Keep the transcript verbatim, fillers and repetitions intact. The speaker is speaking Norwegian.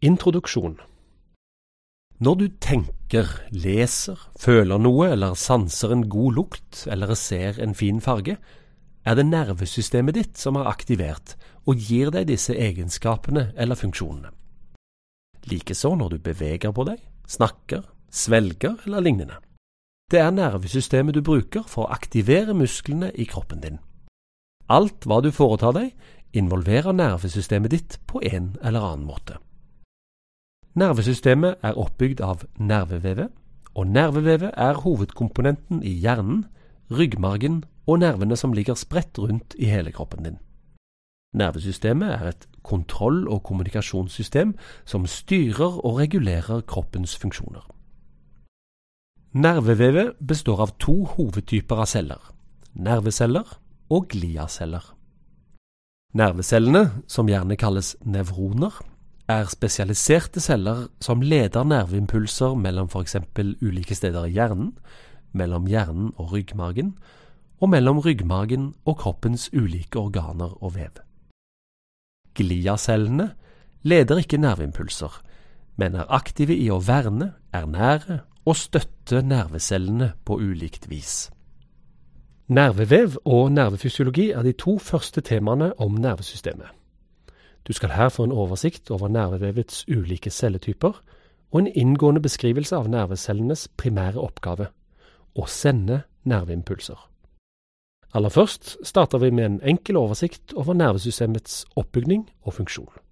Introduksjon. Når du tenker, leser, føler noe eller sanser en god lukt eller ser en fin farge, er det nervesystemet ditt som er aktivert og gir deg disse egenskapene eller funksjonene. Likeså når du beveger på deg, snakker, svelger eller lignende. Det er nervesystemet du bruker for å aktivere musklene i kroppen din. Alt hva du foretar deg, involverer nervesystemet ditt på en eller annen måte. Nervesystemet er oppbygd av nervevevet, og nervevevet er hovedkomponenten i hjernen, ryggmargen og nervene som ligger spredt rundt i hele kroppen din. Nervesystemet er et kontroll- og kommunikasjonssystem som styrer og regulerer kroppens funksjoner. Nervevevet består av to hovedtyper av celler, nerveceller og gliaceller. Nervecellene, som gjerne kalles nevroner, er spesialiserte celler som leder nerveimpulser mellom for eksempel ulike steder i hjernen, mellom hjernen og ryggmargen, og mellom ryggmargen og kroppens ulike organer og vev. Gliacellene leder ikke nerveimpulser, men er aktive i å verne, ernære og støtte nervecellene på ulikt vis. Nervevev og nervefysiologi er de to første temaene om nervesystemet. Du skal her få en oversikt over nervevevets ulike celletyper og en inngående beskrivelse av nervecellenes primære oppgave, å sende nerveimpulser. Aller først starter vi med en enkel oversikt over nervesystemets oppbygning og funksjon.